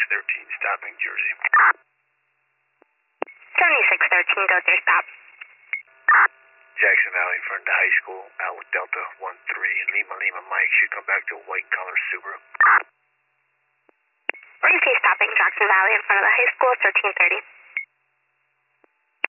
stopping Jersey. 7613, go through stop. Jackson Valley in front of the high school, out with Delta 13, Lima Lima Mike, should come back to a white collar Subaru. Where do you see stopping Jackson Valley in front of the high school, 1330?